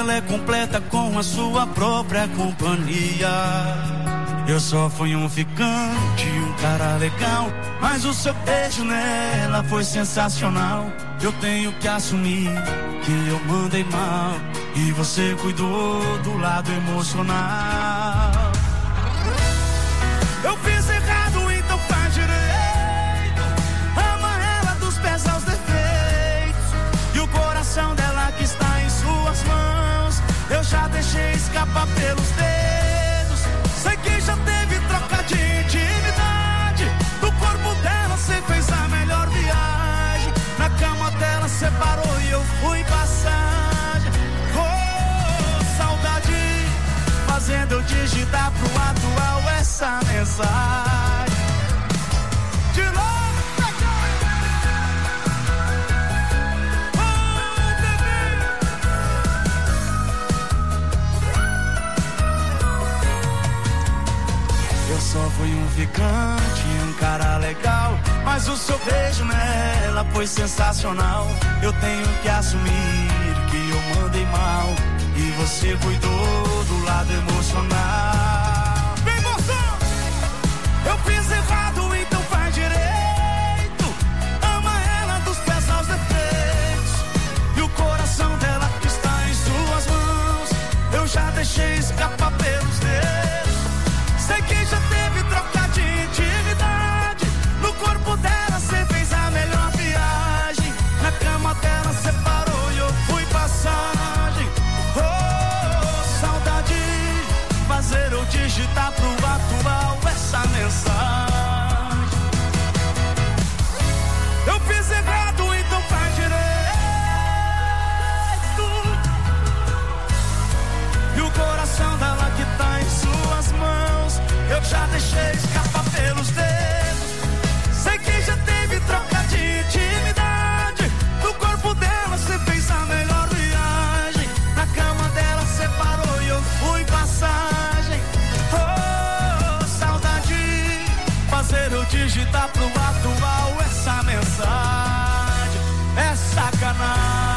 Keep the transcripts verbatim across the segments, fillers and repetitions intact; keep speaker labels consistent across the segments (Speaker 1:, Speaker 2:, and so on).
Speaker 1: ela é completa com a sua própria companhia. Eu só fui um ficante, um cara legal, mas o seu beijo nela foi sensacional. Eu tenho que assumir que eu mandei mal e você cuidou do lado emocional. Eu fiz errado, então faz direito. Ama ela dos pés aos defeitos, e o coração dela que está em suas mãos eu já deixei escapar pelos dedos. Sei que já teve troca de intimidade, do corpo dela cê fez a melhor viagem. Na cama dela cê parou e eu fui passagem. Oh, saudade, fazendo eu digitar pro atual essa mensagem. De novo. Eu só fui um ficante, um cara legal, mas o seu beijo nela foi sensacional. Eu tenho que assumir que eu mandei mal e você cuidou do lado emocional. Vem, moção! Eu fiz errado, então faz direito. Ama ela dos pés aos defeitos, e o coração dela que está em suas mãos eu já deixei escapar pelos dedos. Sei que já teve troca de intimidade, no corpo dela cê fez a melhor viagem. Na cama dela cê parou e eu fui passagem. Oh, saudade, fazer eu digitar pro atual essa mensagem. Eu fiz errado, então faz direito, e o coração dela que tá em suas mãos eu já deixei escapar pelos dedos. Sei que já teve troca de intimidade, no corpo dela cê fez a melhor viagem. Na cama dela cê parou e eu fui passagem. Oh, saudade, fazer eu digitar pro atual essa mensagem. É sacanagem.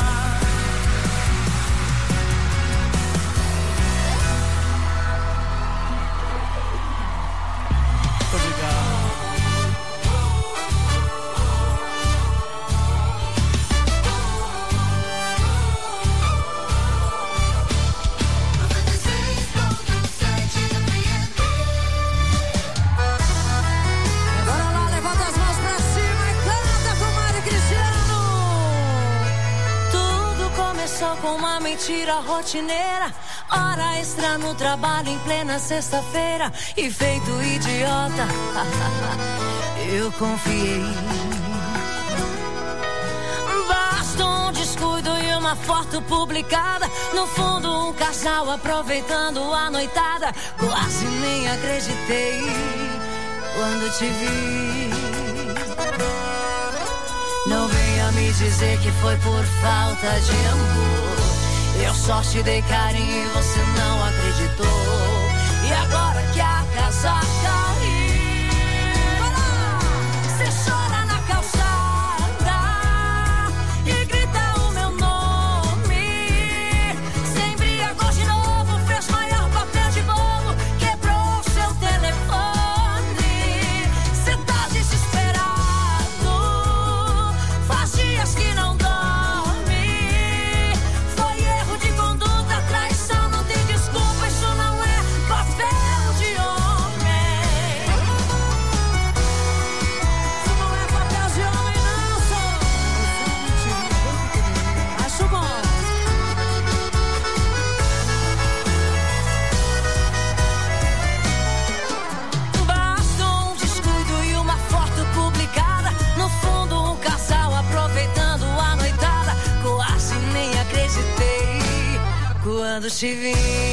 Speaker 2: Com uma mentira rotineira, hora extra no trabalho em plena sexta-feira, e feito idiota eu confiei. Basta um descuido e uma foto publicada, no fundo um casal aproveitando a noitada. Quase nem acreditei quando te vi. Não venha me dizer que foi por falta de amor. Eu só te dei carinho e você não acreditou. E agora que a casa caiu, você chora na calçada e grita o meu nome. Se embriagou de novo, fez maior papel de bobo, quebrou seu telefone. Você tá desesperado, faz dias que não dorme. Foi erro de conduta, traição, não tem desculpa. Isso não é papel de homem. Isso não é papel de homem, não, sou. Acho bom. Basta um descuido e uma foto publicada, no fundo um casal aproveitando a noitada. Quase nem acreditei quando te vi.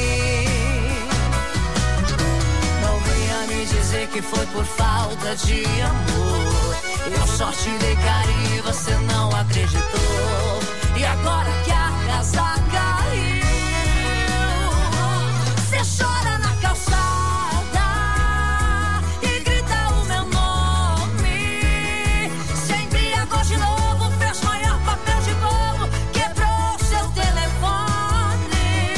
Speaker 2: Não venha me dizer que foi por falta de amor. Eu só te dei carinho e você não acreditou. E agora que a casa caiu, você chora na calçada e grita o meu nome. Se embriagou de novo, fez maior papel de bobo, quebrou seu telefone.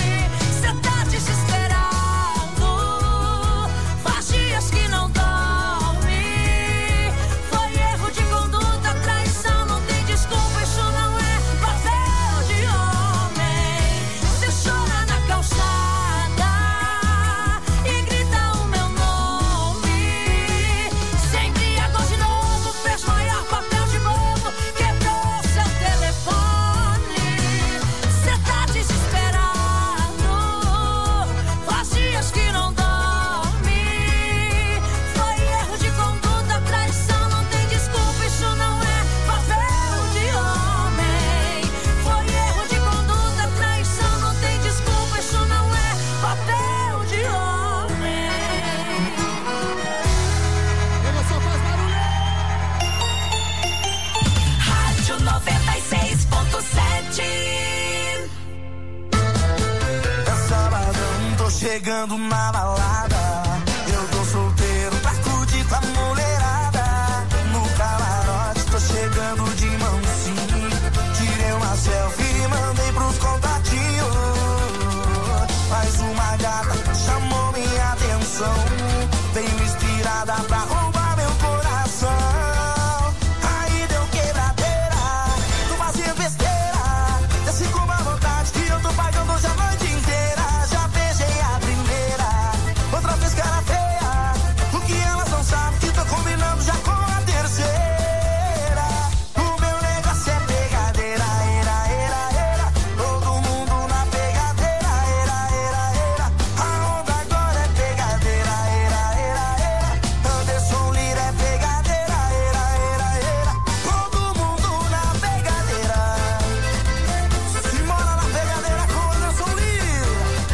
Speaker 1: chegando na balada. Eu tô solteiro pra curtir com a mulherada. No camarote tô chegando de mansinho. Tirei uma selfie e mandei pros contatinhos. Mas uma gata chamou minha atenção. Veio inspirada pra roubar meu coração. Aí deu quebradeira, tô fazendo besteira. Desce com uma vontade que eu tô pagando hoje a noite inteira. Já beijei a primeira, outra vez cara feia. O que elas não sabem que tô combinando já com a terceira. O meu negócio é pegadeira, era, era, era. Todo mundo na pegadeira, era, era, era. A onda agora é pegadeira, era, era, era. Anderson Lira é pegadeira, era, era, era. Todo mundo na pegadeira. Se mora na pegadeira com Anderson Lira.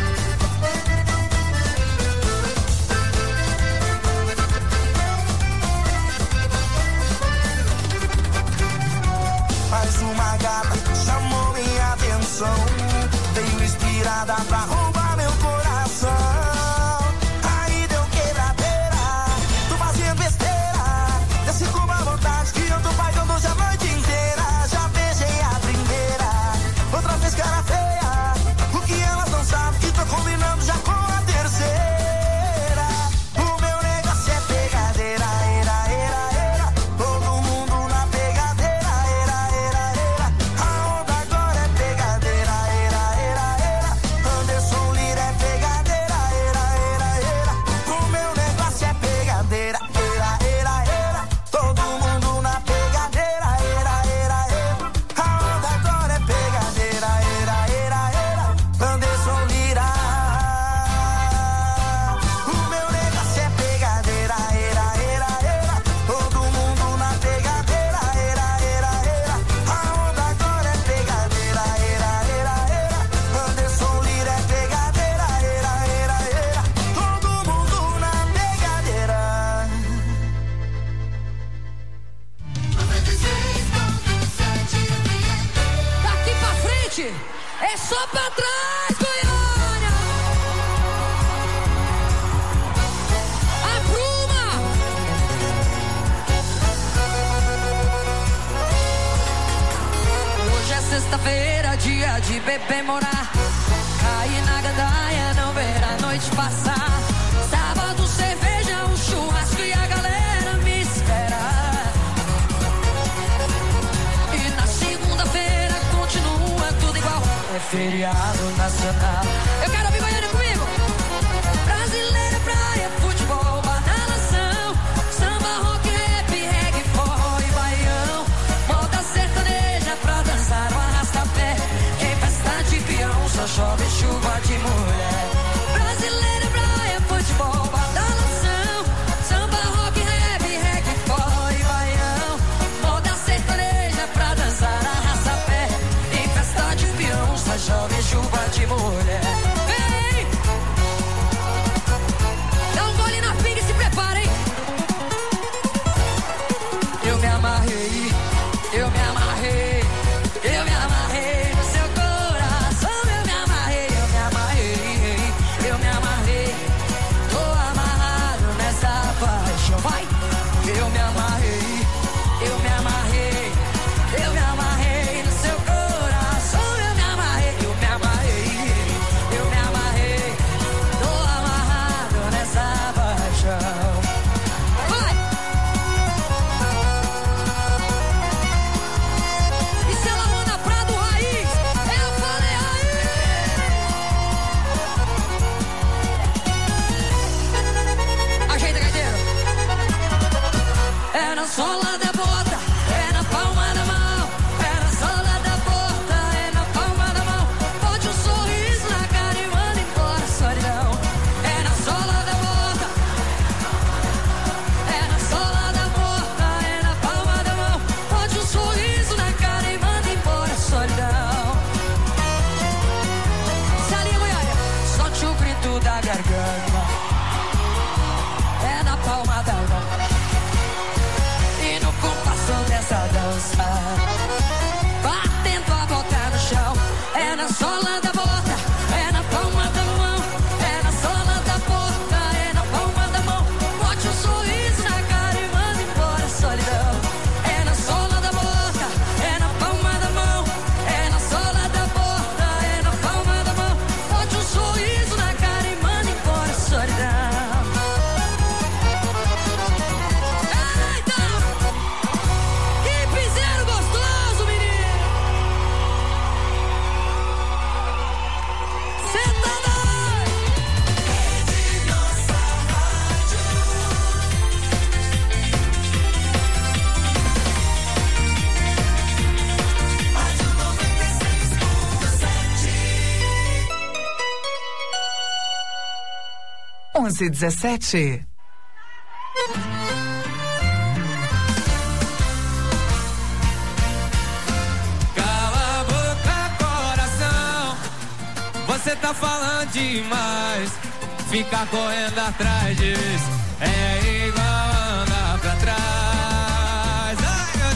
Speaker 1: Mas uma gata chamou minha atenção. Veio inspirada pra roubar meu coração. Aí deu quebradeira, tô fazendo besteira. Desce com uma vontade que eu tô pagando hoje a noite inteira. Já beijei a primeira, outra vez cara feia. O que elas não sabem que tô combinando já com a terceira. O meu negócio é pegadeira, era, era, era. Todo mundo na pegadeira, era, era, era. A onda agora é pegadeira, era, era, era. Anderson Lira é pegadeira, era, era, era. O meu negócio é pegadeira, era, era, era. Todo mundo na pegadeira, era, era, era. A onda agora é pegadeira, era, era, era. Anderson Lira. O meu negócio é pegadeira, era, era, era. Todo mundo na pegadeira, era, era, era. A onda agora é pegadeira, era, era, era. Anderson Lira é pegadeira, era, era, era. Todo mundo na pegadeira.
Speaker 2: Daqui pra frente é só pra trás, Goiânia. Apruma. Hoje é sexta-feira, dia de beber morar. Cair na gandaia, não ver a noite passar. Sábado, cerveja, um churrasco e a galera me espera. E na segunda-feira continua tudo igual. É feriado nacional. Eu quero ouvir Goiânia comigo. Brasileira, praia, futebol, badalação. Samba, rock, rap, reggae, forró e baião. Moda sertaneja pra dançar o arrasta-pé. Em festa de peão só chove chuva de mulher. Brasileira, praia, futebol, badalação. Samba, rock, rap, reggae, forró e baião. Moda sertaneja pra dançar arrasta-pé. Em festa de peão só chove chuva de mulher. Vem! Dá um gole na pinga e se prepara, hein? Eu me amarrei, eu me amarrei, eu me amarrei no seu coração. Eu me amarrei, eu me amarrei, eu me amarrei. Tô amarrado nessa paixão, vai! Eu me amarrei, eu me amarrei, eu me amarrei no seu coração. Eu me amarrei, eu me amarrei, eu me amarrei. Tô amarrado nessa paixão. Vai! E se ela manda pra do raiz, eu falei aí. Ajeita, gaiteiro. É na sola da bota, é na palma da mão. É na sola da bota, é na palma da mão. Bote um sorriso na cara e manda embora a solidão. É na sola da bota, é na sola da bota, é na palma da mão. Bote um sorriso na cara e manda embora a solidão. Salinha Goiânia, solte o grito da garganta. É na palma da mão. E no compasso dessa dança, batendo a bota no chão. É na sola da bota, é na palma da mão. É na sola
Speaker 3: onze dezessete.
Speaker 4: Cala a boca, coração, você tá falando demais. Ficar correndo atrás disso é igual andar pra trás. Ai, meu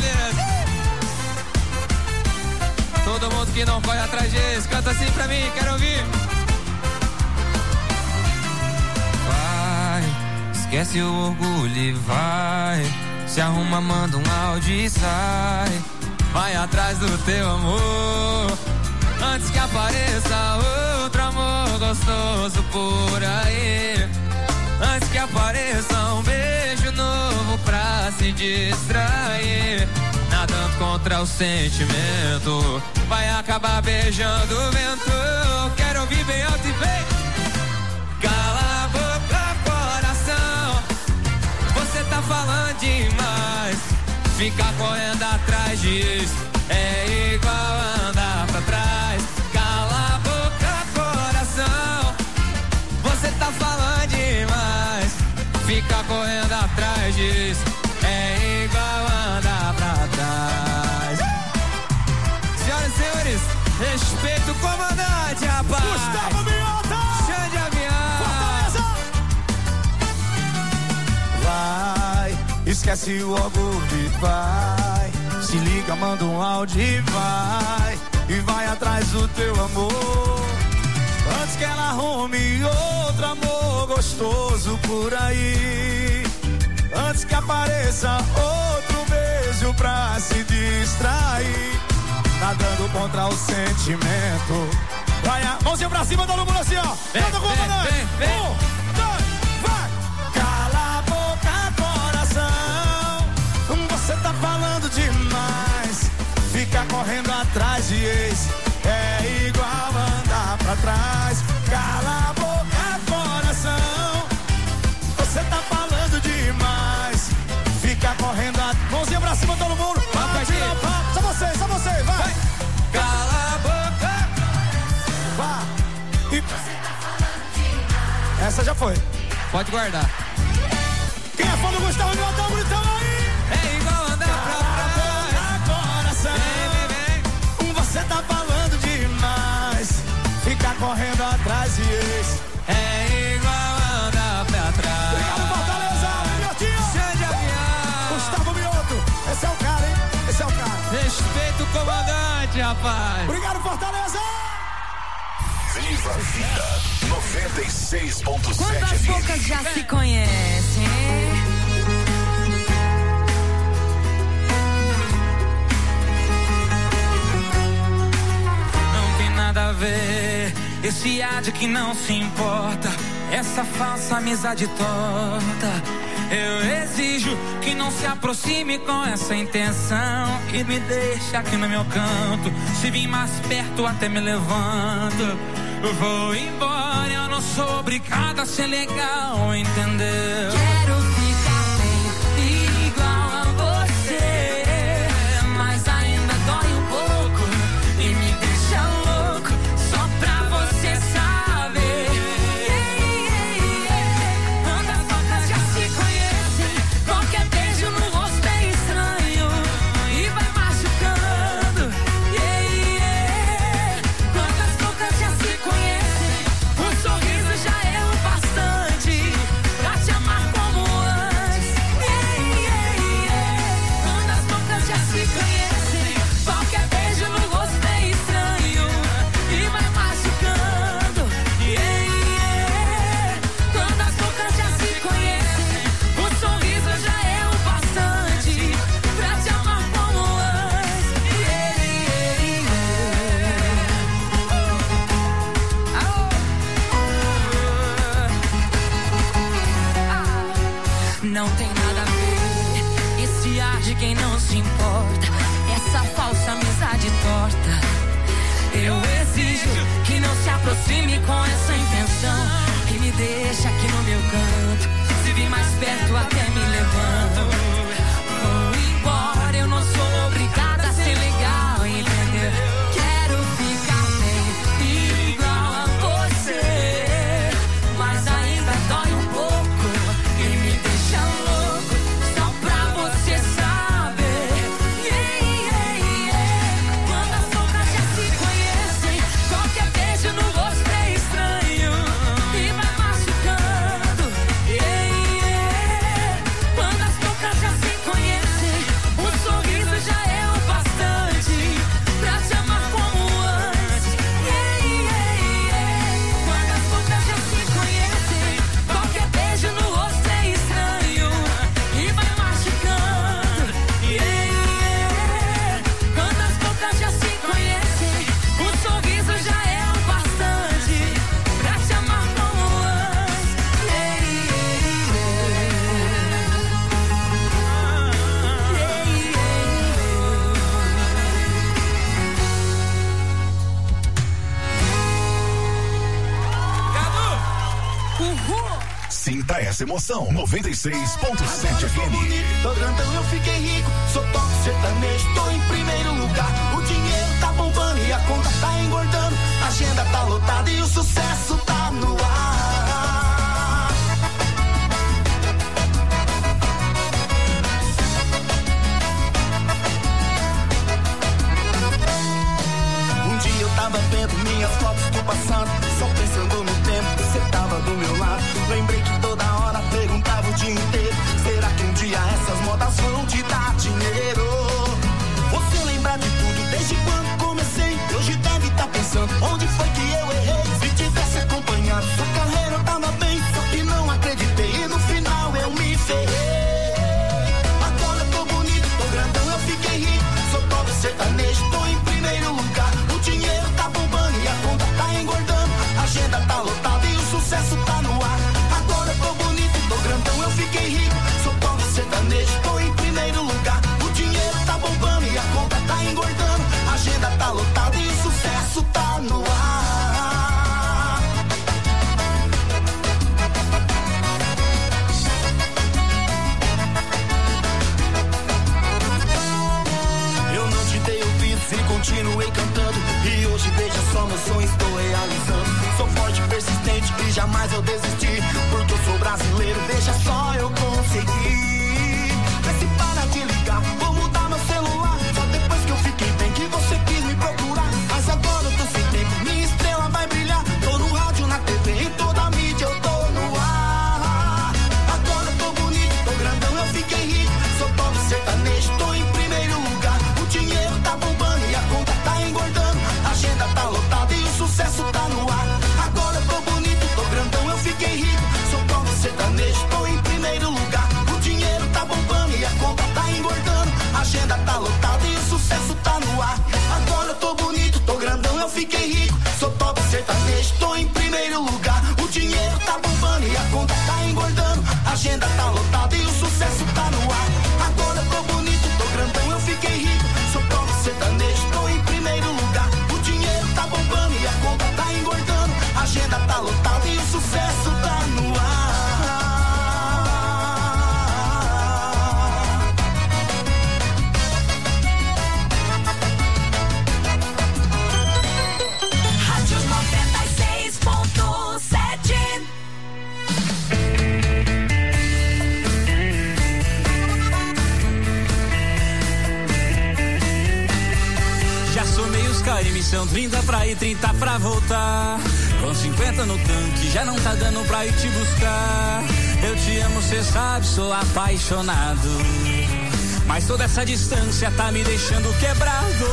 Speaker 4: Deus. Todo mundo que não corre atrás disso, canta assim pra mim, quero ouvir. Vai, esquece o orgulho e vai. Se arruma, manda um áudio e sai. Vai atrás do teu amor, antes que apareça outro amor gostoso por aí. Antes que apareça um beijo novo pra se distrair. Nadando contra o sentimento, vai acabar beijando o vento. Quero ouvir bem alto e bem. Cala a boca, coração, você tá falando demais. Ficar correndo atrás disso é igual andar pra trás. Cala a boca, coração, você tá falando demais. Ficar correndo atrás disso é igual andar pra trás. Senhoras e senhores, respeito o comandante, rapaz.
Speaker 1: Gustavo Mioto!
Speaker 4: Xande Avião!
Speaker 1: Fortaleza! Vai, esquece o orgulho e vai. Se liga, manda um áudio e vai. E vai atrás do teu amor, antes que ela arrume outro amor gostoso por aí. Antes que apareça outro beijo pra se distrair. Nadando contra o sentimento. Vai, a mãozinha pra cima, todo mundo assim, ó. Canta com o comandante. Um, dois, vai. Cala a boca, coração, você tá falando demais. Fica correndo atrás de ex é igual andar pra trás. Cala a boca, coração, você tá falando demais. Fica correndo atrás. Mãozinha pra cima, todo mundo. Vai, tira o papo. Só você, só você, vai. vai.
Speaker 4: Cala a boca.
Speaker 1: Vai. E... essa já foi.
Speaker 4: Pode guardar.
Speaker 1: Quem é fã do Gustavo Mioto, tá bonitão aí?
Speaker 4: É igual andar pra trás.
Speaker 1: Coração,
Speaker 4: vem, vem, vem.
Speaker 1: Você tá falando demais. Fica correndo atrás de ex
Speaker 4: é igual andar pra trás.
Speaker 1: Obrigado, Fortaleza, Miotinho.
Speaker 4: Xande Avião.
Speaker 1: Gustavo Mioto, esse é o cara, hein? Esse é o cara.
Speaker 4: Respeita o comandante, rapaz.
Speaker 1: Obrigado, Fortaleza.
Speaker 5: Viva a Vida noventa e seis ponto sete.
Speaker 2: Quantas bocas já se conhecem, hein?
Speaker 6: Não tem nada a ver esse ar de que não se importa, essa falsa amizade torta. Eu exijo que não se aproxime com essa intenção e me deixa aqui no meu canto. Se vir mais perto até me levanto. Eu vou embora, eu não sou obrigada a ser legal, entendeu?
Speaker 2: Quero ficar bem igual a você, mas ainda dói um pouco e me deixa louco só pra você saber. Yeah, yeah, yeah. Quando as bocas já se conhecem, qualquer beijo no rosto é estranho e vai machucando. Yeah, yeah. Quando as bocas já se conhecem, um sorriso já é o bastante pra te amar como antes. Yeah, yeah, yeah. Quando as bocas já se conhecem, qualquer beijo no rosto é estranho e vai machucando. Yeah, yeah. Quando as bocas já se conhecem, um sorriso já é o bastante pra te amar como antes. Yeah, yeah, yeah. Não tem nada a ver esse ar de quem não se importa, essa falsa amizade torta. Eu exijo que não se aproxime com essa intenção e me deixa aqui no meu canto. Se vir mais perto até me levanto. Vou embora, eu não sou obrigada a ser legal, entendeu? Quero ficar bem igual a você, mas ainda dói
Speaker 5: Sinta essa emoção. noventa e seis ponto sete F M.
Speaker 1: Bonito, tô grandão, eu fiquei rico. Sou top sertanejo, tô em primeiro lugar. O dinheiro tá bombando e a conta tá engordando. A agenda tá lotada e o sucesso tá no ar. Um dia eu tava vendo minhas fotos do passado, só pensando no tempo que você tava do meu lado. Lembrei que toda hora perguntava o dia inteiro: será que um dia essas modas vão te dar dinheiro? Você lembra de tudo desde quando comecei? Hoje deve estar pensando onde foi que eu errei. Se tivesse acompanhado sua carreira eu tava bem, só que não acreditei e no final eu me ferrei. Agora eu tô bonito, tô grandão, eu fiquei rico. Sou top sertanejo, tô em primeiro lugar. O dinheiro tá bombando e a conta tá engordando. A agenda tá lotada e o sucesso tá no ar. Agora eu tô bonito, tô grandão, eu fiquei rico. Sou top sertanejo, tô em primeiro lugar. O dinheiro tá bombando e a conta tá engordando. A agenda tá lotada e o sucesso tá no ar. Eu não te dei ouvidos e continuei cantando. E hoje veja só meu sonho estou realizando. Sou forte, persistente e jamais eu desisti. Porque eu sou brasileiro, deixa só eu conseguir. Mas se para de ligar, vou mudar meu celular. Só depois que eu fiquei bem que você quis me procurar. Mas agora eu tô sem tempo, minha estrela vai brilhar. Tô no rádio, na T V, em toda a mídia eu tô no ar. Agora eu tô bonito, tô grandão, eu fiquei rico. Sou top sertanejo, tô em primeiro lugar. O dinheiro tá bombando e a conta tá engordando. A agenda tá lotada e o sucesso tá no ar. Agora eu tô bonito, tô grandão, eu fiquei rico. Sou top sertanejo, tô em primeiro lugar. O dinheiro tá bombando e a conta tá engordando. A agenda tá lotada e o sucesso tá no ar. Agora eu tô bonito, tô grandão, eu fiquei rico. Sou top sertanejo, tô em primeiro lugar. O dinheiro tá bombando e a conta tá engordando. A agenda tá lotada e o sucesso tá no ar. Agora eu tô bonito, tô grandão, eu fiquei rico. Sou top sertanejo, tô em primeiro lugar. O dinheiro tá bombando e a conta tá engordando. A agenda tá lotada e o sucesso tá no ar.
Speaker 2: Rádio noventa e seis ponto sete.
Speaker 6: Já somei os caras, missão trinta pra ir, trinta pra voltar. Com cinquenta no tanque, já não tá dando pra ir te buscar. Eu te amo, cê sabe, sou apaixonado. Mas toda essa distância tá me deixando quebrado.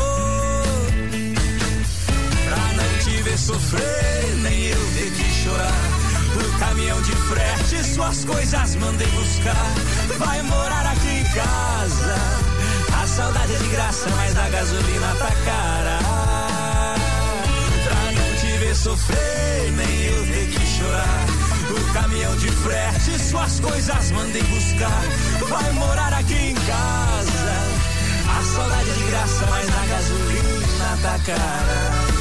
Speaker 6: Pra não te ver sofrer, nem eu ter que chorar. O caminhão de frete, suas coisas mandei buscar. Vai morar aqui em casa. A saudade é de graça, mas a gasolina tá cara. Pra não te ver sofrer, nem eu ter que chorar. O caminhão de frete, suas coisas mandei buscar. Vai morar aqui em casa. A saudade é de graça, mas a gasolina tá cara.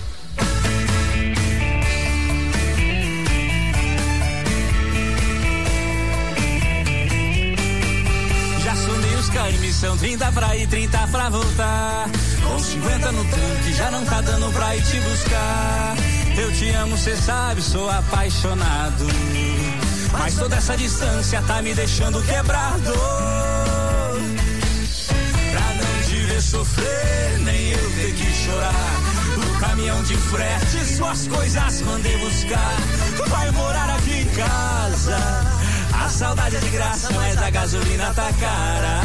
Speaker 6: Missão trinta pra ir, trinta pra voltar. Com cinquenta no tanque, já não tá dando pra ir te buscar. Eu te amo, cê sabe, sou apaixonado. Mas toda essa distância tá me deixando quebrado. Pra não te ver sofrer, nem eu ter que chorar. O caminhão de frete, suas coisas mandei buscar. Vai morar aqui em casa. A saudade é de graça, mas a gasolina tá cara.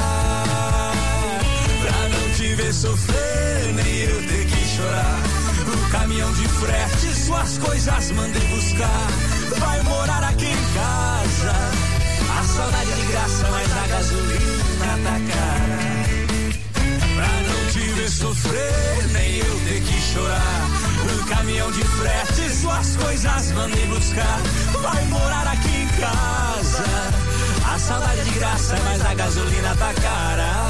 Speaker 6: Pra não te ver sofrer, nem eu ter que chorar. O caminhão de frete, suas coisas mandei buscar. Vai morar aqui em casa. A saudade é de graça, mas a gasolina tá cara. Pra não te ver sofrer, nem eu ter que chorar. O caminhão de frete, suas coisas mandei buscar. Vai morar aqui em casa. A saudade é de graça, mas a gasolina tá cara.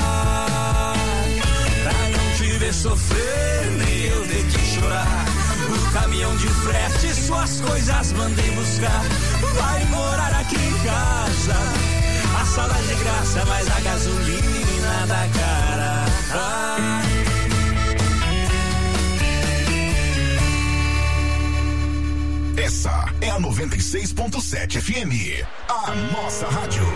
Speaker 6: Pra não te ver sofrer, nem eu ter que chorar. O caminhão de frete, suas
Speaker 1: suas coisas, mandei buscar. Vai morar aqui em casa. A saudade de graça, mas a gasolina da cara. Ah.
Speaker 5: Essa é a noventa e seis ponto sete F M, a nossa rádio.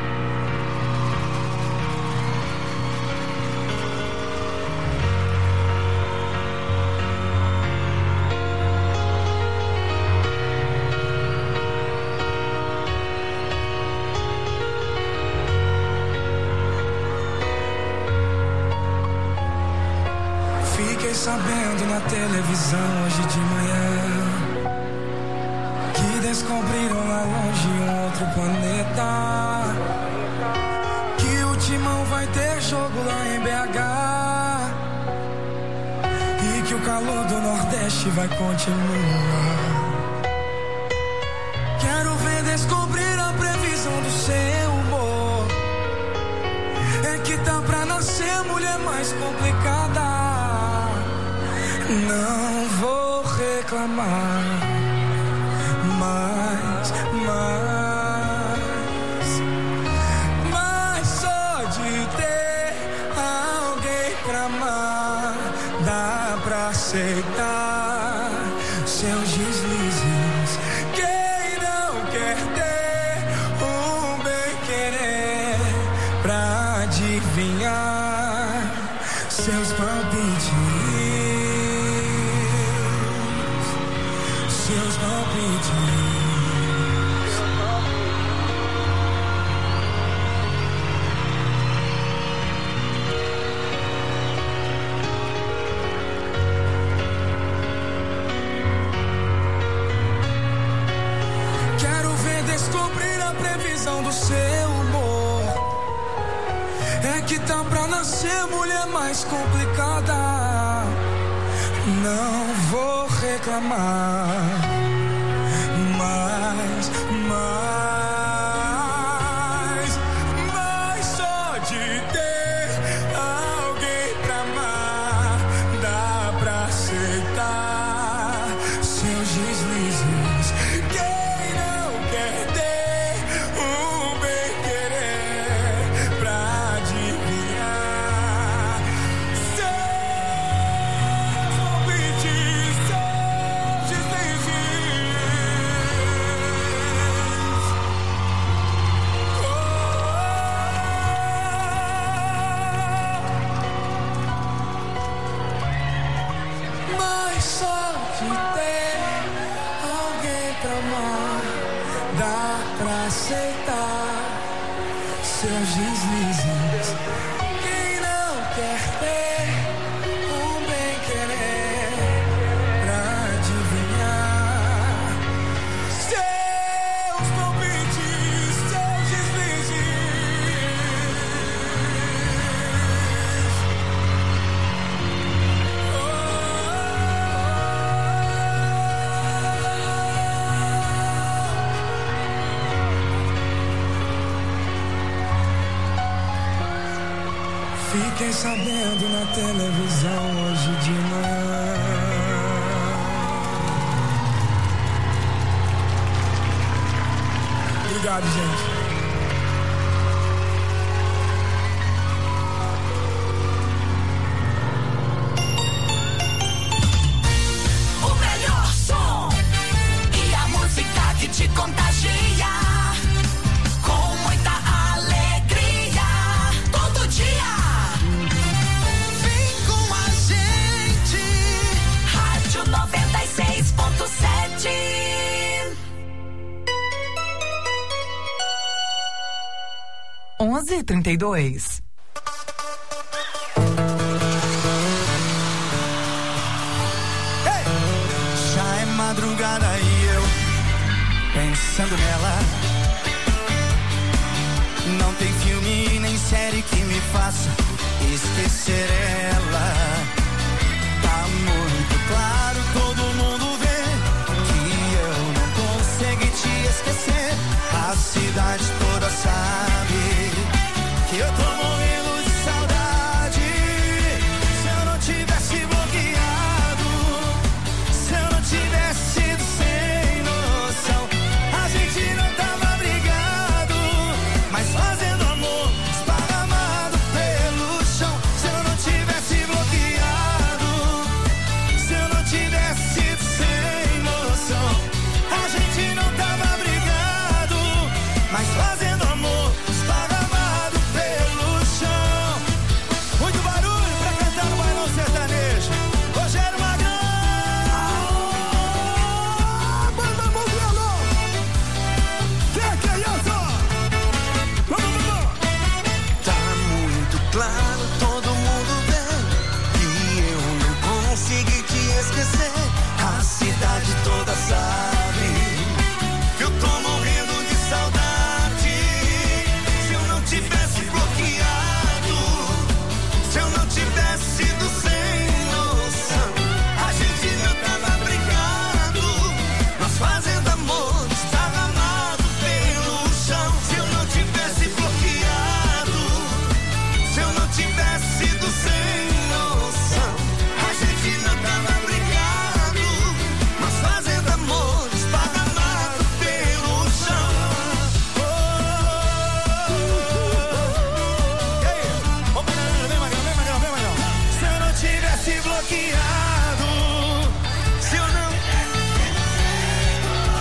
Speaker 1: Fiquei sabendo na televisão hoje de manhã que descobriram lá longe um outro planeta, que o Timão vai ter jogo lá em B H e que o calor do Nordeste vai continuar. Quero ver descobrir a previsão do seu humor. É que tá pra nascer mulher mais complicada. Não vou reclamar, mas, mas, mas só de ter alguém pra amar, dá pra aceitar seus deslizes. Quem não quer ter um bem-querer pra adivinhar seus palpites? Seus palpites. Quero ver descobrir a previsão do seu humor. É que tá pra nascer mulher mais complicada. Não vou reclamar, mas, mas, mas só de ter alguém pra amar, dá pra aceitar seus deslizes. Quem não quer ter um bem-querer pra adivinhar só de ter alguém pra amar, dá pra aceitar seus deslizes. Quem não quer ter um bem-querer pra adivinhar seus palpites, seus deslizes. Fiquei sabendo na televisão hoje de manhã. Obrigado, gente.
Speaker 2: O melhor som e a música que te contagia. Com muita alegria, todo dia. noventa e seis ponto sete.
Speaker 3: onze e trinta e dois.
Speaker 1: Hey! Já é madrugada e eu pensando nela. Não tem filme nem série que me faça esquecer ela. Tá muito claro, todo mundo vê que eu não consegui te esquecer. A cidade toda sabe que eu tô morrendo de saudade. Se eu não tivesse bloqueado, se eu não tivesse sido seu,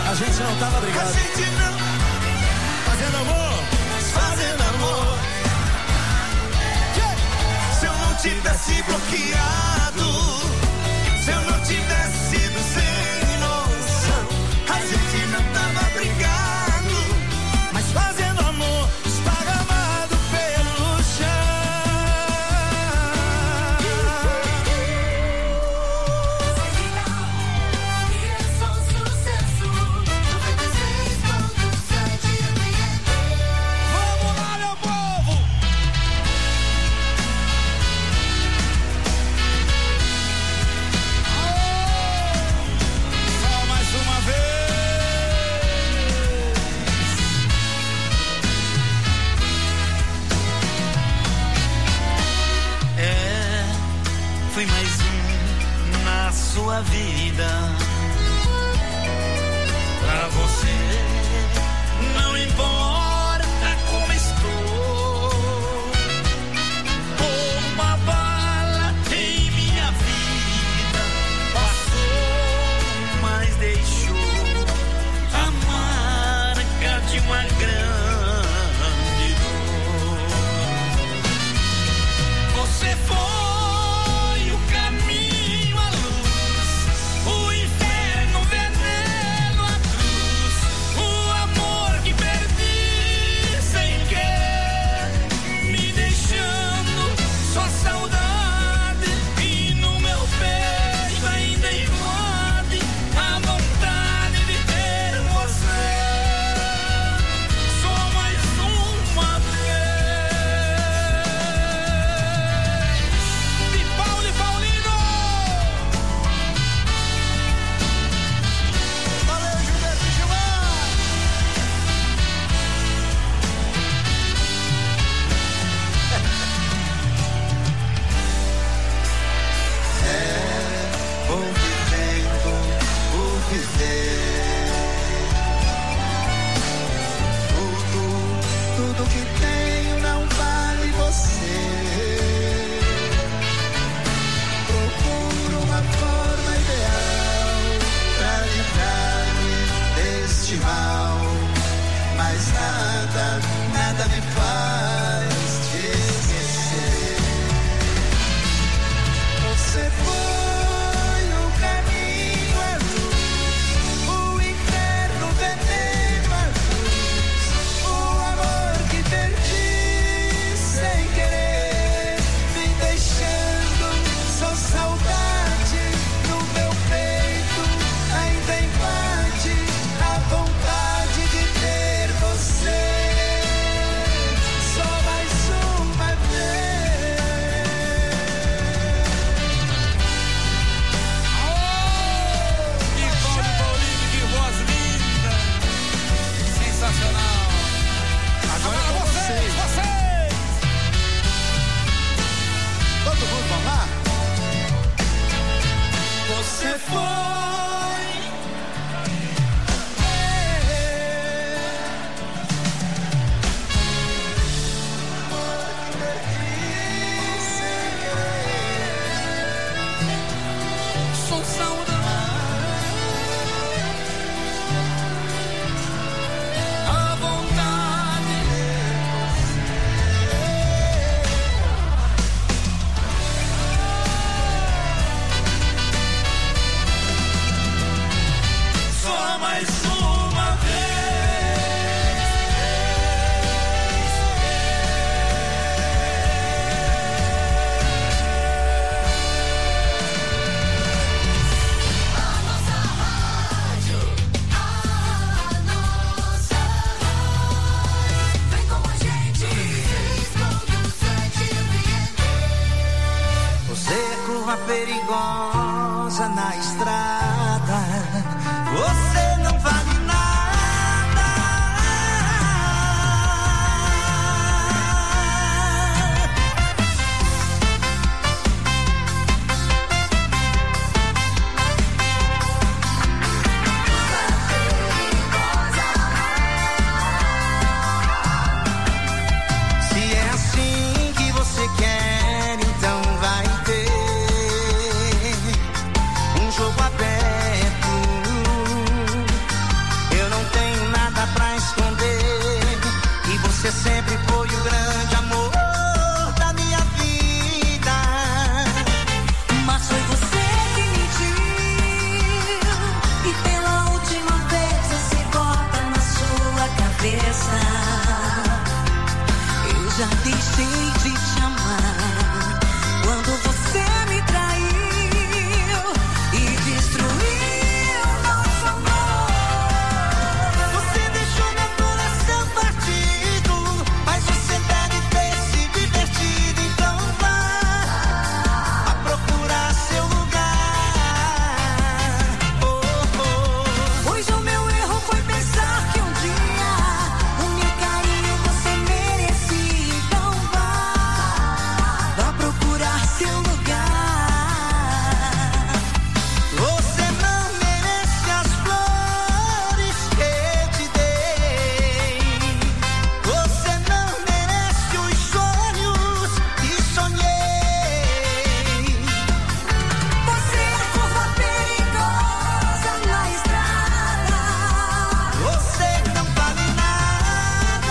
Speaker 1: A gente não tava brigado.
Speaker 7: A gente não.
Speaker 1: Fazendo amor,
Speaker 7: fazendo amor. Se eu não tivesse bloqueado, se eu não tivesse sido sem noção, a gente não tava brigado,
Speaker 1: mas fazendo amor, esparramado pelo
Speaker 2: deixei de te amar. Quando você me traiu e destruiu nosso amor.
Speaker 7: Você deixou meu coração partido, mas você deve ter se divertido. Então vá a procurar seu lugar. Oh, oh.
Speaker 2: Pois o meu erro foi pensar que um dia o meu carinho você merecia. Então vá, vá procurar seu lugar.
Speaker 7: Você não merece as flores que eu te dei. Você não merece os sonhos que sonhei.
Speaker 2: Você é a curva perigosa na estrada.
Speaker 7: Você não vale nada.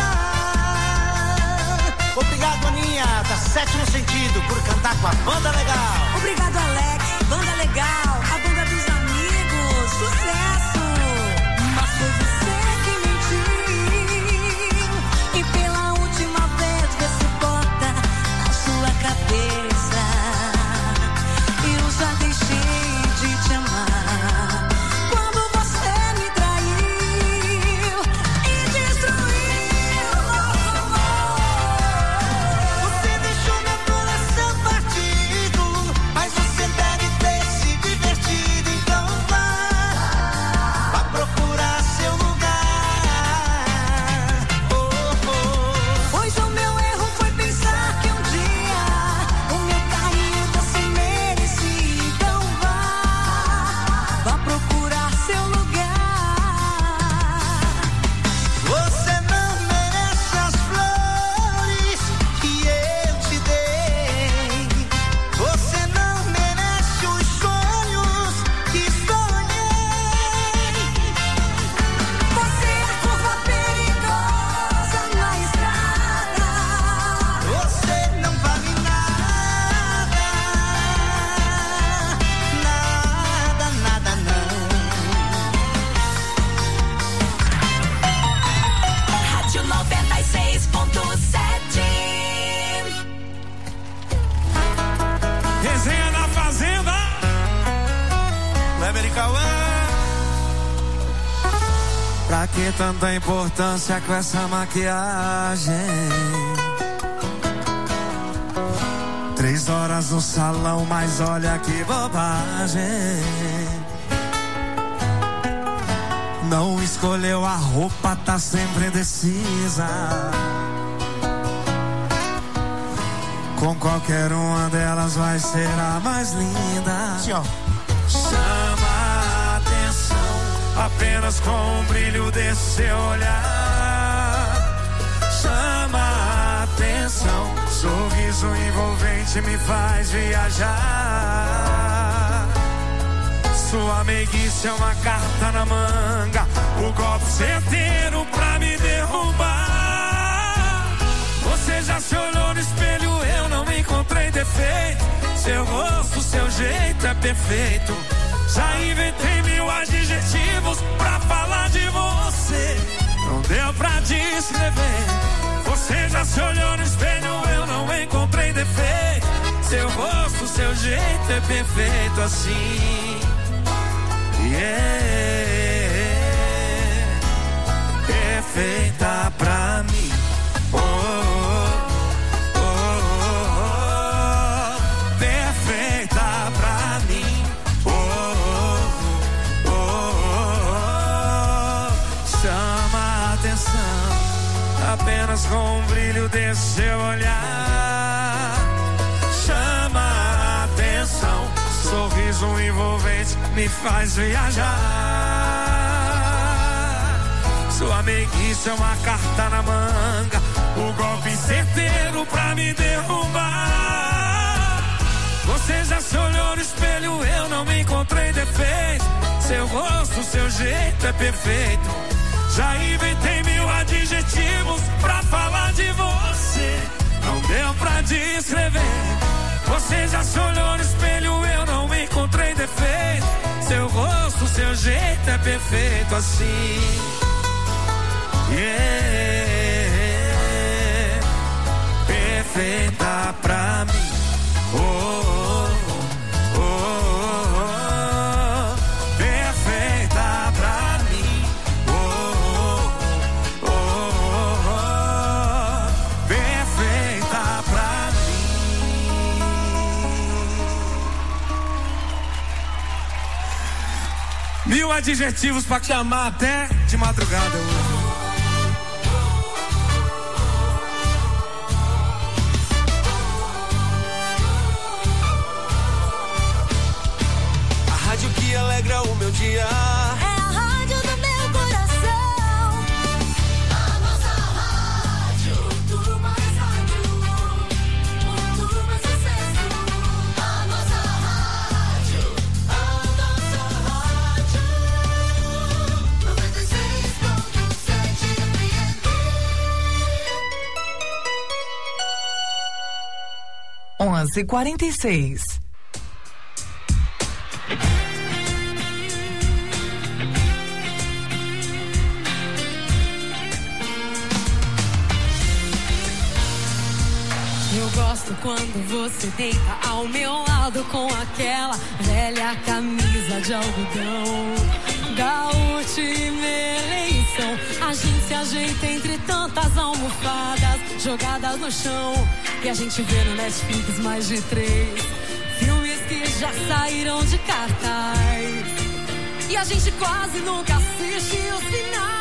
Speaker 7: Obrigado, Aninha, da Sétimo Sentido, por cantar com a Banda Legal.
Speaker 2: Obrigado, Alex. Banda Legal, a banda dos amigos. Sucesso! Mas foi você que mentiu. E pela última vez vê se bota na sua cabeça. Eu já deixei de te amar. Quando você me traiu e destruiu nosso amor.
Speaker 7: Você deixou meu coração partido, mas você deve ter se divertido. Então vá, vá procurar seu lugar. Oh, oh.
Speaker 2: Pois o meu erro foi pensar que um dia o meu carinho você merecia. Então vá, vá procurar seu lugar.
Speaker 7: Você não merece as flores que eu te dei. Você não merece os sonhos que sonhei.
Speaker 2: Você é a curva perigosa na estrada.
Speaker 7: Você não vale nada. Nada, nada não.
Speaker 2: Rádio noventa e seis ponto sete.
Speaker 6: Resenha na Fazenda.
Speaker 7: Kleber e Cauã.
Speaker 1: Pra que tanta importância com essa maquiagem? Três horas no salão, mas olha que bobagem. Não escolheu a roupa, tá sempre indecisa. Com qualquer uma delas vai ser a mais linda. Chama a atenção apenas com o brilho desse seu olhar. Chama a atenção, sorriso envolvente me faz viajar. Sua meiguice é uma carta na manga, o golpe certeiro pra me derrubar. Você já se olhou no espelho, eu não encontrei defeito. Seu rosto, seu jeito é perfeito. Já inventei mil adjetivos pra falar de você. Não deu pra descrever. Você já se olhou no espelho, eu não encontrei defeito. Seu rosto, seu jeito é perfeito assim. Yeah. Perfeita pra mim. Oh, oh, oh, oh. Perfeita pra mim. Oh, oh, oh, oh. Chama a atenção apenas com o brilho desse seu olhar. Chama a atenção, sorriso envolvente me faz viajar. Sua meiguice é uma carta na manga, o golpe certeiro pra me derrubar. Você já se olhou no espelho, eu não me encontrei defeito. Seu rosto, seu jeito é perfeito. Já inventei mil adjetivos pra falar de você. Não deu pra descrever. Você já se olhou no espelho, eu não encontrei defeito. Seu rosto, seu jeito é perfeito assim. Yeah. perfeita pra mim. Oh, oh, oh, oh, oh, perfeita pra mim. Oh, oh, oh, oh, perfeita pra mim. Mil adjetivos pra te amar até de madrugada hoje.
Speaker 7: Que alegra o meu dia.
Speaker 2: É a rádio do meu coração. A nossa rádio, muito mais rádio, muito mais sucesso. A nossa rádio, a nossa rádio, noventa e seis ponto sete F M.
Speaker 3: onze e quarenta e seis.
Speaker 2: Eu gosto quando você deita ao meu lado com aquela velha camisa de algodão da última eleição. A gente se ajeita entre tantas almofadas jogadas no chão e a gente vê no Netflix mais de três filmes que já saíram de cartaz e a gente quase nunca assiste os finais.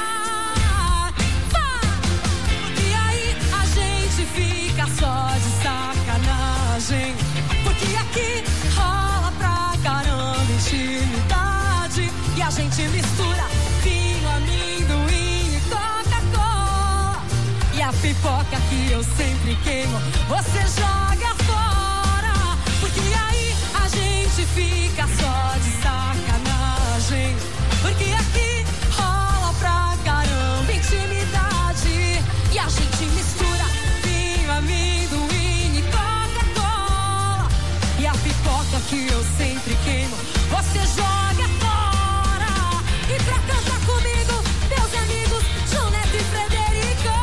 Speaker 2: Fica só de sacanagem, porque aqui rola pra caramba intimidade e a gente mistura vinho, amendoim e Coca-Cola. E a pipoca que eu sempre queimo, você joga fora, porque aí a gente fica só de sacanagem, porque aqui rola pra caramba intimidade e a gente mistura amendoim e Coca-Cola. E a pipoca que eu sempre queimo, você joga fora. E pra cantar comigo, meus amigos, João Neto e Frederico.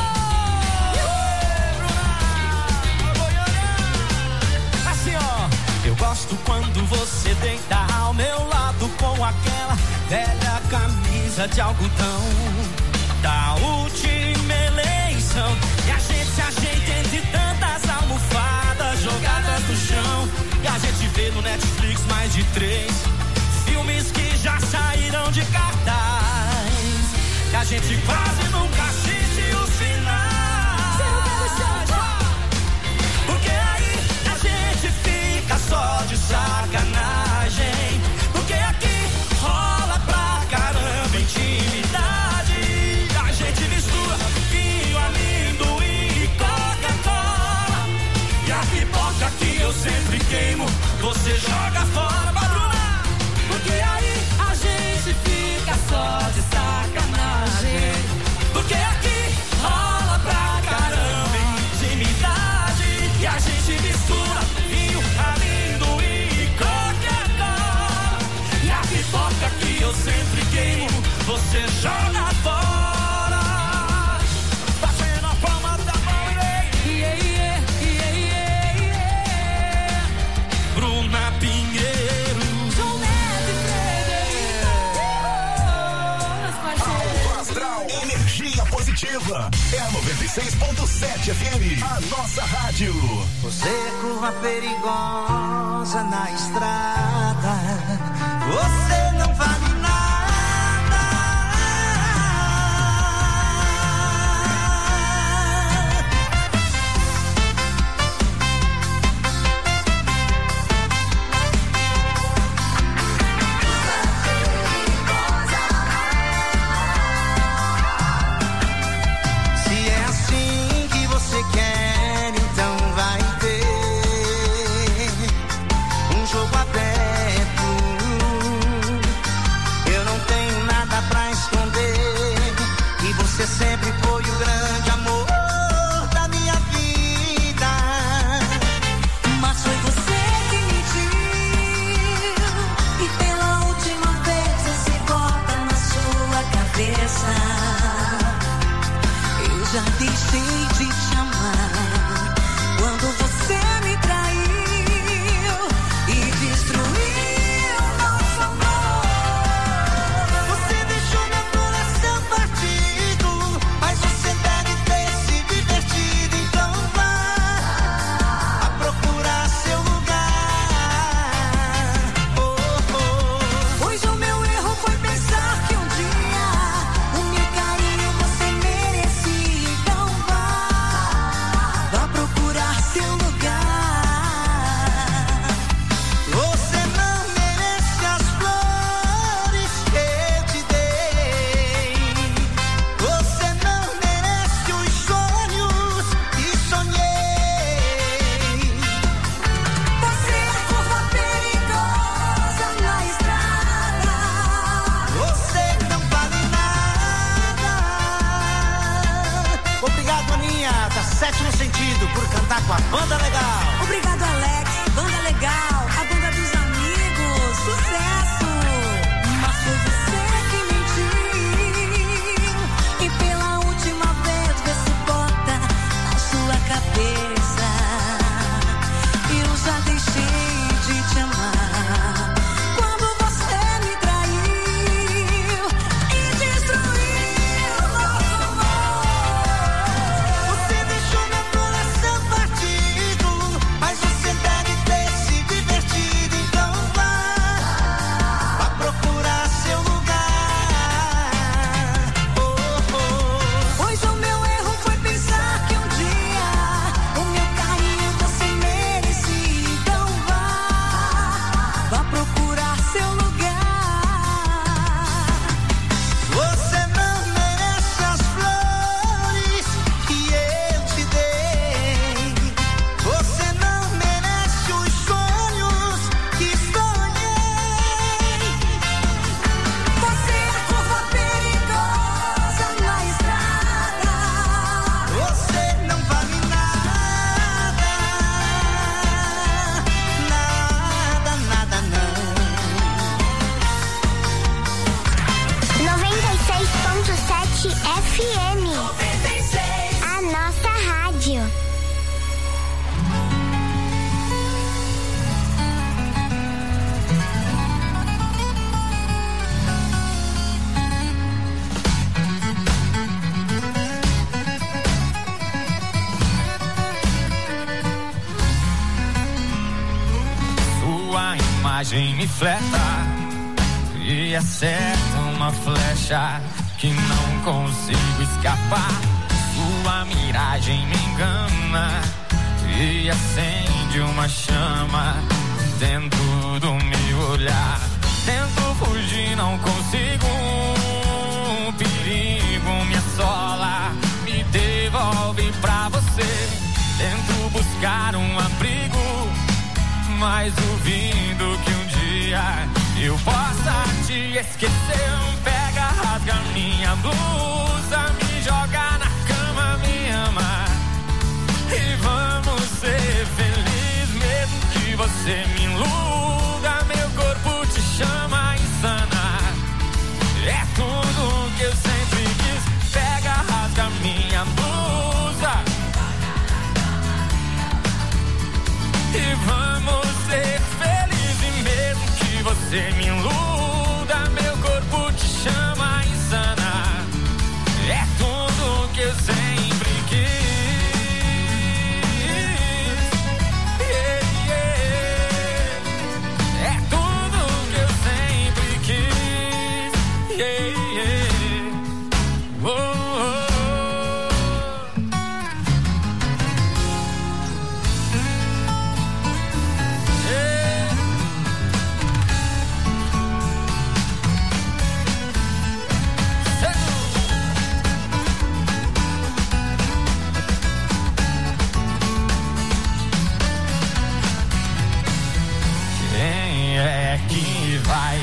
Speaker 1: Assim, ó. Eu gosto quando você deita ao meu lado com aquela velha camisa de algodão da última eleição. E a gente se ajeita entre tantas almofadas jogadas no chão e a gente vê no Netflix mais de três filmes que já saíram de cartaz e a gente quase nunca assiste os finais. Porque aí a gente fica só de sacanagem, porque aqui rola pra caramba intimidade. A gente mistura vinho, amendoim e Coca-Cola. E a pipoca que eu sempre queimo, você joga fora, Bruna. Porque aí a gente fica só de sacanagem, porque aqui rola pra caramba intimidade. E a gente mistura vinho, amendoim e Coca-Cola. E a pipoca que eu sempre queimo, você joga fora.
Speaker 5: É a noventa e seis ponto sete F M, a nossa rádio.
Speaker 1: Você é curva perigosa na estrada, você não vale nada. Você sempre foi o grande amor da minha vida,
Speaker 2: mas foi você que mentiu e pela última vez esse bota na sua cabeça. Eu já deixei de te amar.
Speaker 7: sétimo sentido por cantar com a Banda Legal.
Speaker 2: Obrigado, Alex, Banda Legal, a banda dos amigos, sucesso. Mas foi você que mentiu, e pela última vez vê se bota na sua cabeça. Eu já deixei de te amar quando você me traiu e destruiu nosso amor.
Speaker 7: Você deixou meu coração partido, mas você deve ter se divertido. Então vá, vá procurar seu lugar. Oh, oh.
Speaker 2: Pois o meu erro foi pensar que um dia o meu carinho você merecia. Então vá, vá procurar seu lugar.
Speaker 7: Você não merece as flores que eu te dei. Você não merece os sonhos que sonhei.
Speaker 2: Você é a curva perigosa na estrada.
Speaker 7: Você não vale nada, nada, nada não.
Speaker 8: noventa e seis ponto sete F M. A nossa rádio.
Speaker 6: Sua imagem me flerta e acerta uma flecha que não consigo escapar. Sua miragem me engana e acende uma chama dentro do meu olhar. Tento fugir, não consigo. Um perigo me assola, me devolve pra você. Tento buscar um abrigo, mas duvido que um dia eu possa te esquecer. Pega, rasga minha blusa, me joga na cama, me ama. E vamos ser felizes, mesmo que você me iluda. Meu corpo te chama insana, é tudo que eu sempre quis. Pega, rasga minha blusa e vamos ser felizes, mesmo que você me iluda. Meu corpo te chama insana, é tudo que eu sempre quis. Yeah, yeah. É tudo que eu sempre quis. Yeah, yeah. Oh, oh, oh. Yeah. Quem é que vai?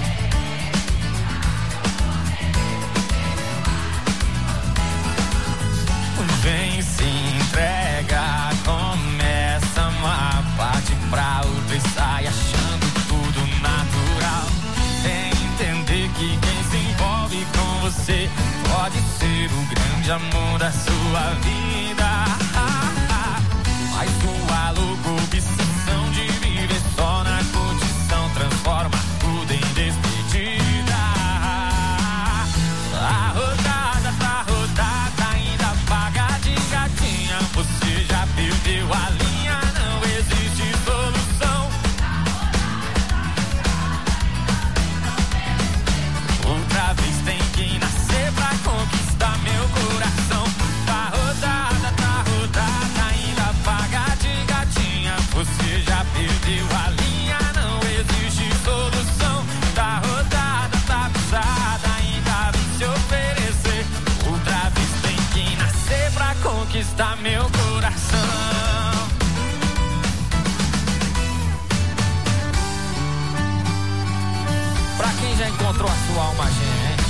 Speaker 6: Vem, se entrega, começa uma parte pra outra e sai achando tudo natural. Tem entender que quem se envolve com você pode ser o grande amor da sua vida. Mas sua louca obsessão de viver só na curtição transforma tudo em despedida. A rodada tá rodada, ainda paga de gatinha. Você já perdeu a linha, não existe solução. Outra vez tem que nascer pra conquistar meu coração. Tá rodada, tá rodada, ainda paga de gatinha. Você já perdeu a linha, não existe solução. Tá rodada, tá pisada, ainda vem se oferecer. Outra vez tem que nascer pra conquistar meu coração. Pra quem já encontrou a sua alma gêmea, hein?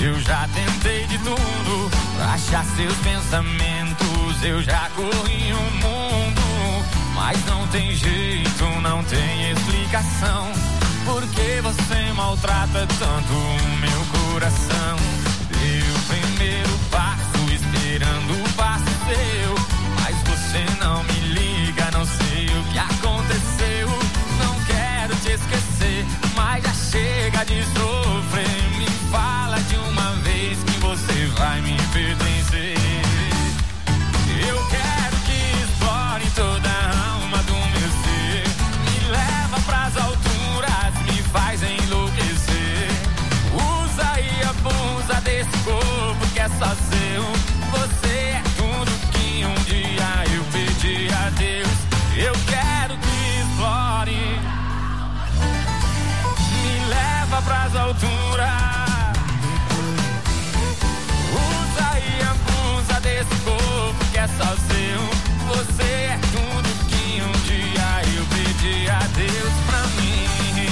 Speaker 6: eu já tentei de tudo. Achar seus pensamentos, eu já corri o mundo. Mas não tem jeito, não tem explicação. Por que você maltrata tanto o meu coração? Dei o primeiro passo, esperando o passo seu. Mas você não me liga, não sei o que aconteceu. Não quero te esquecer, mas já chega de sofrer. Me fala de uma vez que você vai me pertencer. Eu quero que explore toda a alma do meu ser. Me leva pras alturas, me faz enlouquecer. Usa e abusa desse corpo que é só seu. Você é tudo que um dia eu pedi a Deus. Eu quero que explore, me leva pras alturas. Usa e abusa desse corpo que é só seu. Você é tudo que um dia eu pedi a Deus pra mim.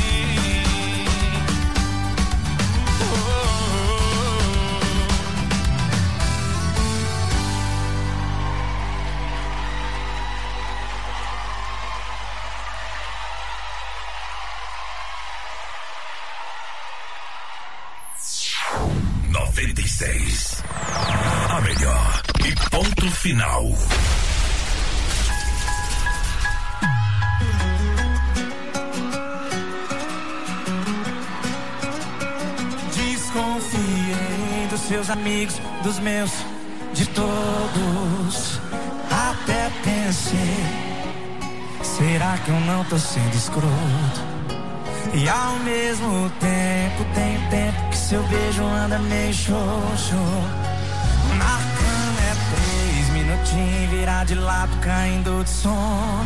Speaker 5: noventa e seis. A melhor e ponto final.
Speaker 1: Desconfiei dos seus amigos, dos meus, de todos. Até pensei, será que eu não tô sendo escroto? E ao mesmo tempo, tem tempo que seu beijo anda meio xoxo. Na cama é três minutinhos, virar de lado, caindo de sono.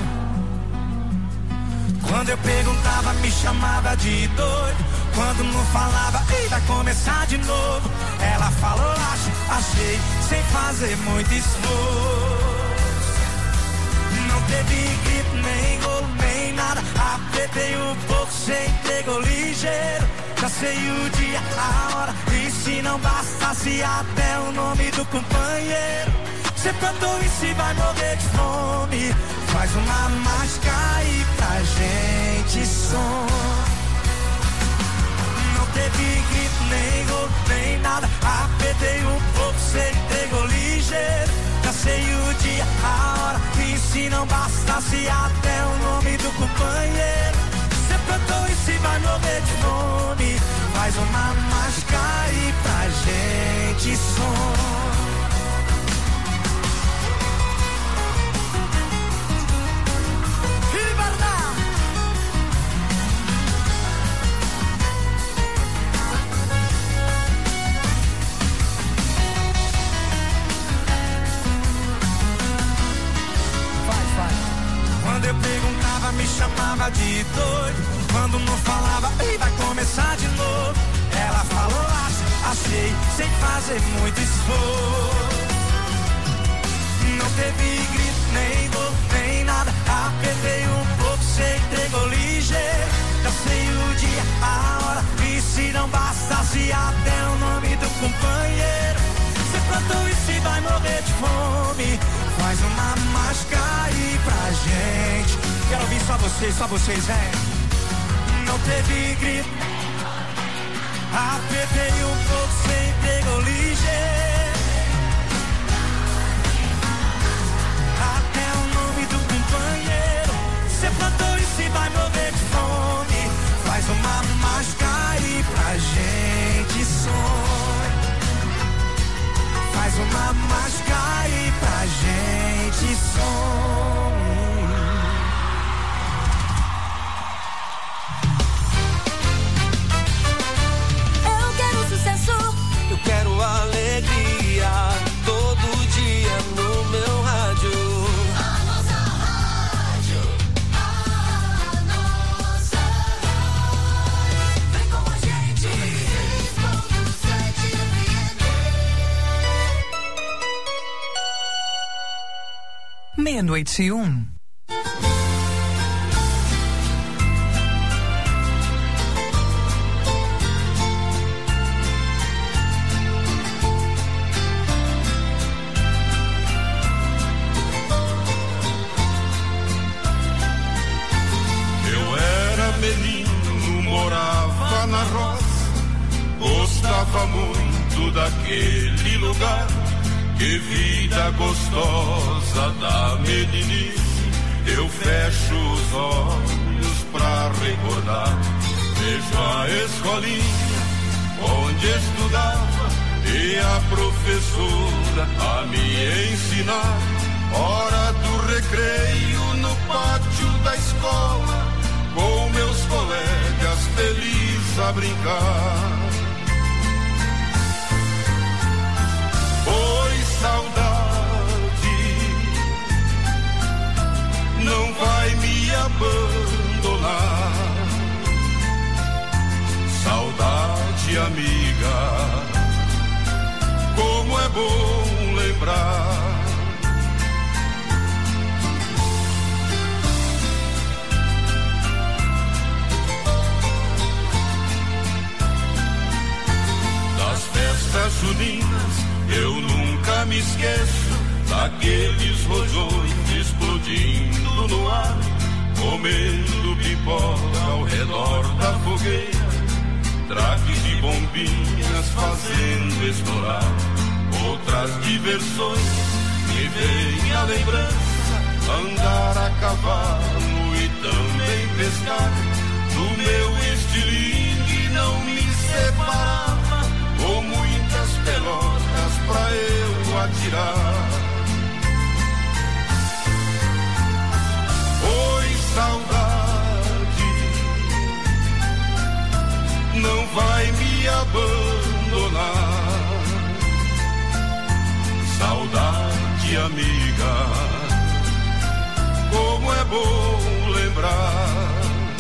Speaker 1: Quando eu perguntava, me chamava de doido. Quando não falava, ei, vai começar de novo. Ela falou, acho, achei, sem fazer muito esforço. Não teve grito, nem golo, nem nada. Apertei um pouco, sem pegou ligeiro. Já sei o dia, a hora. E se não bastasse até o nome do companheiro. Cê plantou e se vai morrer de fome. Faz uma mágica aí pra gente som. Não teve grito, nem gol, nem nada. Apertei um pouco, cê pegou ligeiro. Já sei o dia, a hora. E se não bastasse até o nome do companheiro. Cê plantou e se vai morrer de fome. Faz uma mágica aí pra gente som. Quando eu perguntava, me chamava de doido. Quando não falava, ei, vai começar de novo. Ela falou, acho, achei, sem fazer muito esforço. Não teve grito, nem gol, nem nada. Apertei um pouco, cê entregou ligeiro. Já sei o dia, a hora. E se não bastasse até o nome do companheiro. Cê plantou e se vai morrer de fome. Faz uma mágica aí pra gente. Quero ouvir só vocês, só vocês, é. Não teve grito. Apertei um pouco, sem pegou ligeiro. Até o nome do companheiro. Cê plantou e se vai morrer de fome. Faz uma mágica aí pra gente sonhar. Faz uma mágica aí pra gente sonhar.
Speaker 2: Eu quero sucesso,
Speaker 7: eu quero alegria. Todo dia no meu rádio.
Speaker 2: a nossa rádio, a nossa rádio. Vem com a gente, seis ponto sete F M.
Speaker 3: Meia-noite e um.
Speaker 9: naquele lugar. Que vida gostosa da meninice. Eu fecho os olhos pra recordar. Vejo a escolinha onde estudava e a professora a me ensinar. Hora do recreio no pátio da escola, com meus colegas felizes a brincar. Oi, saudade, não vai me abandonar. Saudade, amiga, como é bom lembrar. Das festas juninas eu nunca me esqueço daqueles rojões explodindo no ar, comendo pipoca ao redor da fogueira, traques de bombinhas fazendo estourar. Outras diversões me vem a lembrança, andar a cavalo e também pescar. Do meu estilingue não me separava, com muitas pelotas pra eu atirar. Oi, saudade, não vai me abandonar. Saudade, amiga, como é bom lembrar.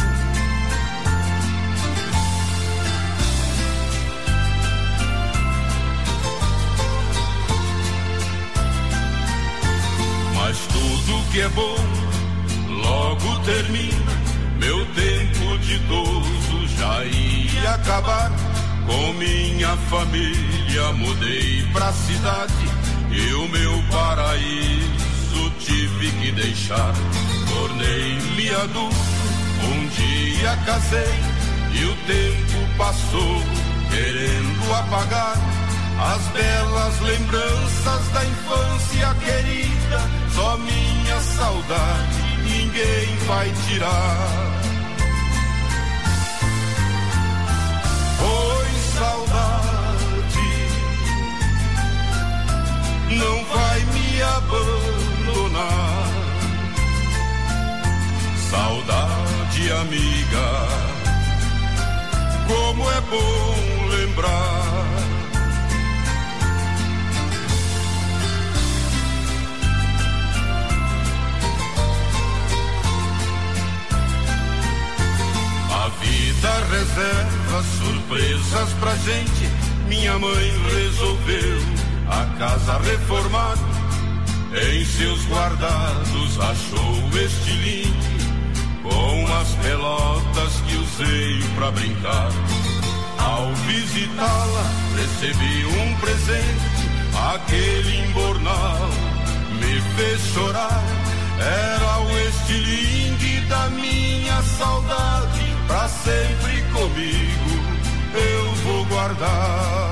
Speaker 9: Mas tudo que é bom logo termina. Meu tempo de idoso já ia acabar. Com minha família mudei pra cidade e o meu paraíso tive que deixar. Tornei-me adulto, um dia casei e o tempo passou querendo apagar as belas lembranças da infância querida. Só minha saudade ninguém vai tirar. Oi, saudade, não vai me abandonar. Saudade, amiga, como é bom lembrar. A vida reserva surpresas pra gente. Minha mãe resolveu a casa reformar. Em seus guardados achou este link com as pelotas que usei pra brincar. Ao visitá-la recebi um presente, aquele embornal me fez chorar. Era o estilingue da minha saudade, pra sempre comigo eu vou guardar.